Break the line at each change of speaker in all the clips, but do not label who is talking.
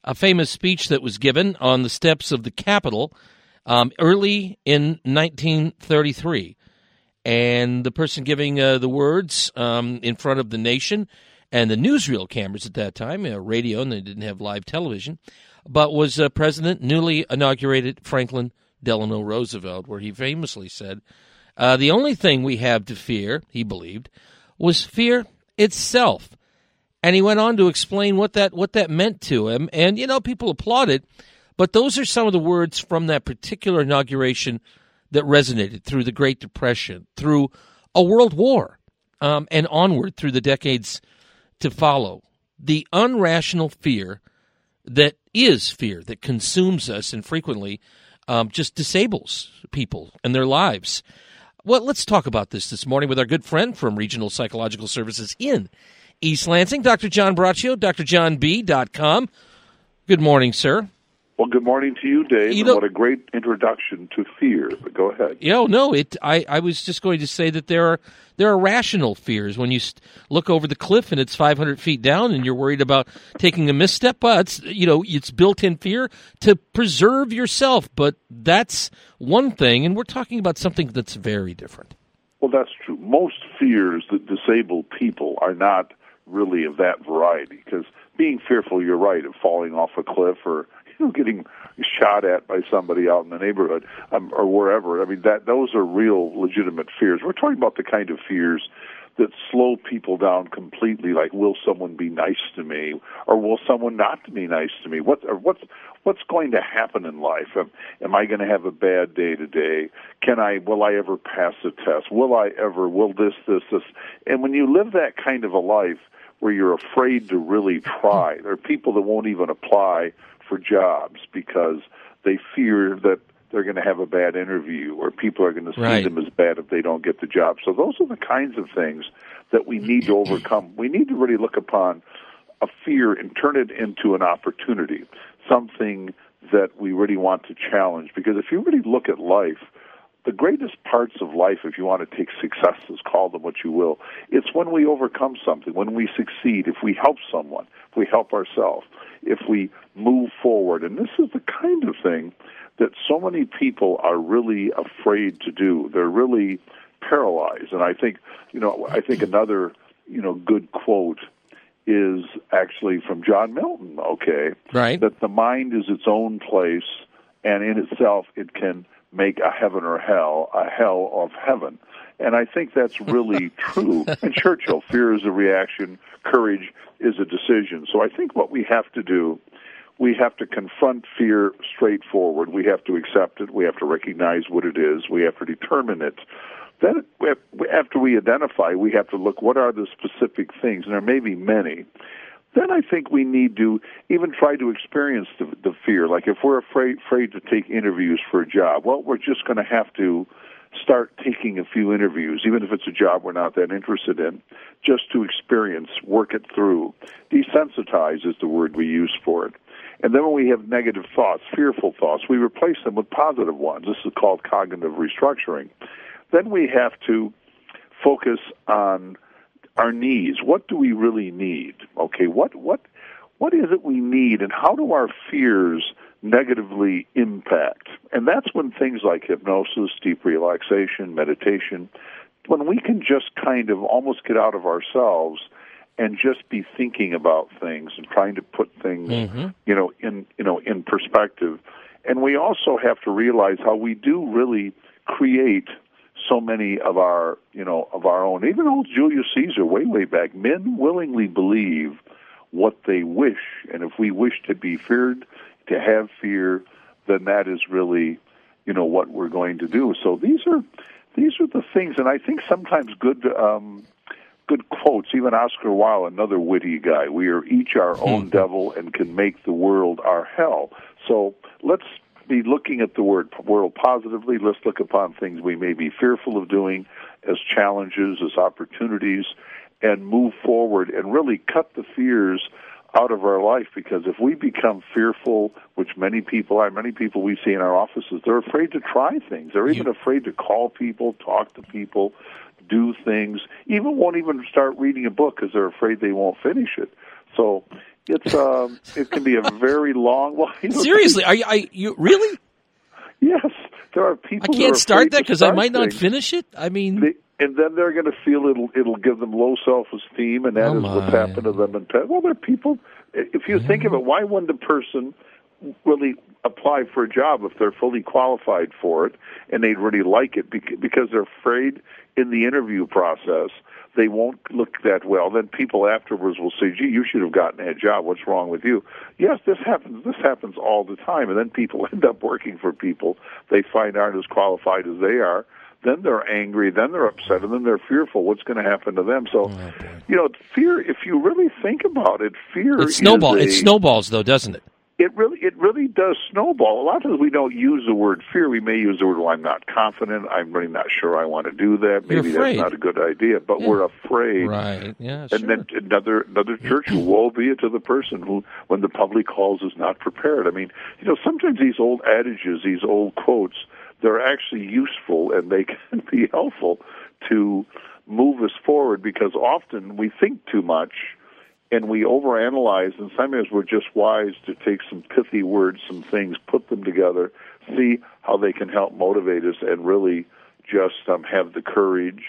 a famous speech that was given on the steps of the Capitol early in 1933. And the person giving the words in front of the nation and the newsreel cameras at that time, radio, and they didn't have live television, but was President, newly inaugurated Franklin Delano Roosevelt, where he famously said, the only thing we have to fear, he believed, was fear itself. And he went on to explain what that meant to him. And, people applauded, but those are some of the words from that particular inauguration that resonated through the Great Depression, through a world war, and onward through the decades to follow. The unrational fear that is fear that consumes us and frequently just disables people and their lives. Well, let's talk about this morning with our good friend from Regional Psychological Services in East Lansing, Dr. John Braccio, drjohnb.com. Good morning, sir.
Well, good morning to you, Dave, and what a great introduction to fear. But go ahead.
I was just going to say that there are rational fears. When you look over the cliff and it's 500 feet down and you're worried about taking a misstep, it's built-in fear to preserve yourself. But that's one thing, and we're talking about something that's very different.
Well, that's true. Most fears that disable people are not really of that variety, because being fearful, you're right, of falling off a cliff or getting shot at by somebody out in the neighborhood or wherever. I mean, those are real legitimate fears. We're talking about the kind of fears that slow people down completely, like, will someone be nice to me, or will someone not be nice to me? What's going to happen in life? Am I going to have a bad day today? Will I ever pass a test? Will this? And when you live that kind of a life where you're afraid to really try, there are people that won't even apply for jobs because they fear that they're going to have a bad interview or people are going to see them as bad if they don't get the job. So those are the kinds of things that we need to overcome. We need to really look upon a fear and turn it into an opportunity, something that we really want to challenge. Because if you really look at life, the greatest parts of life, if you want to take successes, call them what you will, it's when we overcome something, when we succeed, if we help someone, if we help ourselves, if we move forward. And this is the kind of thing that so many people are really afraid to do. They're really paralyzed. And I think another, good quote is actually from John Milton,
right,
that the mind is its own place, and in itself it can make a heaven or hell, a hell of heaven. And I think that's really true. And Churchill, fear is a reaction, courage is a decision. So I think what we have to do, we have to confront fear straightforward. We have to accept it. We have to recognize what it is. We have to determine it. Then after we identify, we have to look, what are the specific things? And there may be many. Then I think we need to even try to experience the fear. Like if we're afraid to take interviews for a job, well, we're just going to have to start taking a few interviews, even if it's a job we're not that interested in, just to experience, work it through. Desensitize is the word we use for it. And then when we have negative thoughts, fearful thoughts, we replace them with positive ones. This is called cognitive restructuring. Then we have to focus on our needs. What do we really need? Okay, what is it we need, and how do our fears negatively impact? And that's when things like hypnosis, deep relaxation, meditation, when we can just kind of almost get out of ourselves and just be thinking about things and trying to put things, in perspective. And we also have to realize how we do really create so many of our own. Even old Julius Caesar, way back, men willingly believe what they wish. And if we wish to be feared, to have fear, then that is really, what we're going to do. So these are the things, and I think sometimes good quotes. Even Oscar Wilde, another witty guy. We are each our own devil and can make the world our hell. So let's be looking at the world positively. Let's look upon things we may be fearful of doing as challenges, as opportunities, and move forward and really cut the fears out of our life. Because if we become fearful, which many people we see in our offices, they're afraid to try things. They're even afraid to call people, talk to people, do things, won't even start reading a book because they're afraid they won't finish it. So it can be a very long. Well,
Seriously, are you really?
Yes, there are people.
I can't start that because I might not finish it. I mean,
and then they're going to feel it'll give them low self-esteem, and that is what's happened to them. Well, there are people. If you think of it, why wouldn't a person really apply for a job if they're fully qualified for it and they really like it? Because they're afraid in the interview process they won't look that well. Then people afterwards will say, "Gee, you should have gotten that job. What's wrong with you?" Yes, this happens. This happens all the time, and then people end up working for people they find aren't as qualified as they are. Then they're angry, then they're upset, and then they're fearful what's going to happen to them. So, fear, if you really think about it, fear
it snowballs, though, doesn't it?
It really does snowball. A lot of times we don't use the word fear. We may use the word, well, I'm not confident. I'm really not sure I want to do that. Maybe that's not a good idea. But we're afraid.
Right. Yeah,
sure. And then another church, woe be it to the person who, when the public calls, is not prepared. I mean, sometimes these old adages, these old quotes, they're actually useful and they can be helpful to move us forward, because often we think too much and we overanalyze, and sometimes we're just wise to take some pithy words, some things, put them together, see how they can help motivate us, and really just have the courage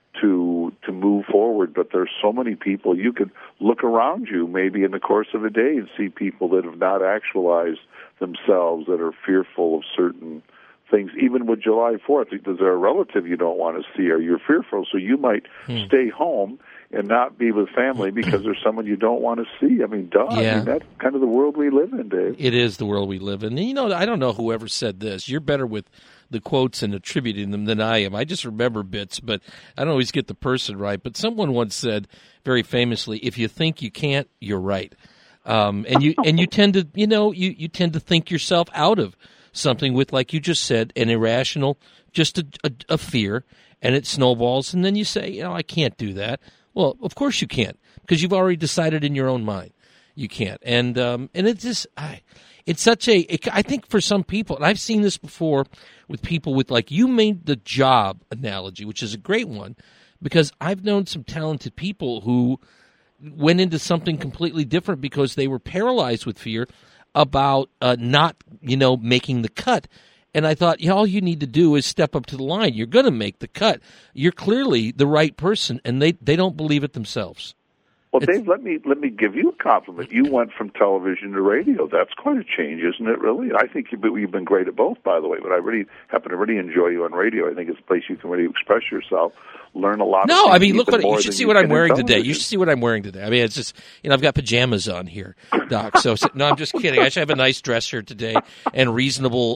to move forward. But there's so many people. You could look around you maybe in the course of a day and see people that have not actualized themselves, that are fearful of certain things. Even with July 4th, is there a relative you don't want to see, or you're fearful, so you might stay home and not be with family because there's someone you don't want to see. I mean, I mean, that's kind of the world we live in, Dave.
It is the world we live in. And, I don't know whoever said this. You're better with the quotes and attributing them than I am. I just remember bits, but I don't always get the person right. But someone once said very famously, if you think you can't, you're right. And you tend to, you tend to think yourself out of something with, like you just said, an irrational, just a fear, and it snowballs. And then you say, I can't do that. Well, of course you can't, because you've already decided in your own mind you can't. And it's just, it's such I think for some people, and I've seen this before with people with, like, you made the job analogy, which is a great one, because I've known some talented people who went into something completely different because they were paralyzed with fear about not, making the cut. And I thought, all you need to do is step up to the line. You're going to make the cut. You're clearly the right person, and they don't believe it themselves.
Well, Dave, let me give you a compliment. You went from television to radio. That's quite a change, isn't it, really? I think you've been great at both, by the way, but I really happen to really enjoy you on radio. I think it's a place you can really express yourself, learn a lot.
No, I mean, look, you should see what I'm wearing today. You should see what I'm wearing today. I mean, it's just, I've got pajamas on here, Doc. So no, I'm just kidding. I should have a nice dress shirt today and reasonable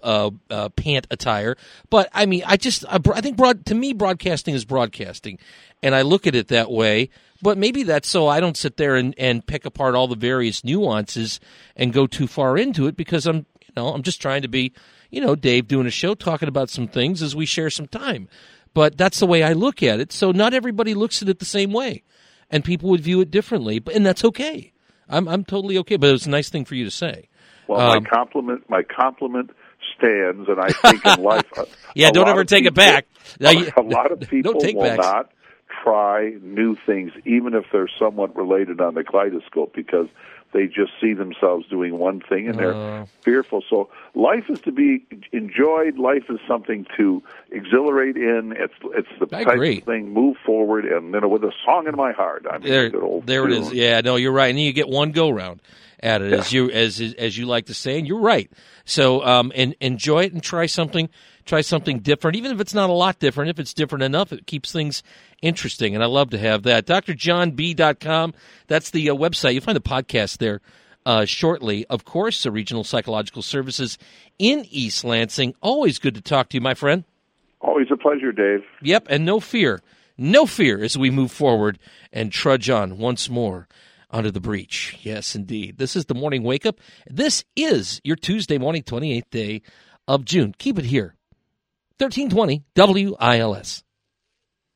pant attire. But I mean, I think to me, broadcasting is broadcasting, and I look at it that way. But maybe that's so I don't sit there and pick apart all the various nuances and go too far into it, because I'm just trying to be, Dave doing a show talking about some things as we share some time. But that's the way I look at it. So not everybody looks at it the same way, and people would view it differently. And that's okay. I'm totally okay. But it was a nice thing for you to say.
Well, my compliment stands, and I think in life,
don't ever take it back.
A lot of people will not try new things, even if they're somewhat related on the kaleidoscope, because they just see themselves doing one thing and they're fearful. So life is to be enjoyed. Life is something to exhilarate in. It's the type of thing. Move forward, and with a song in my heart.
There it is. Yeah, no, you're right. And you get one go round at it, as you like to say, and you're right. So and enjoy it and try something different, even if it's not a lot different. If it's different enough, it keeps things interesting, and I love to have that. drjohnb.com, that's the website. You'll find the podcast there shortly. Of course, the Regional Psychological Services in East Lansing. Always good to talk to you, my friend.
Always a pleasure, Dave.
Yep, and no fear as we move forward and trudge on once more onto the breach. Yes, indeed. This is the Morning Wake Up. This is your Tuesday morning, 28th day of June. Keep it here. 1320 WILS.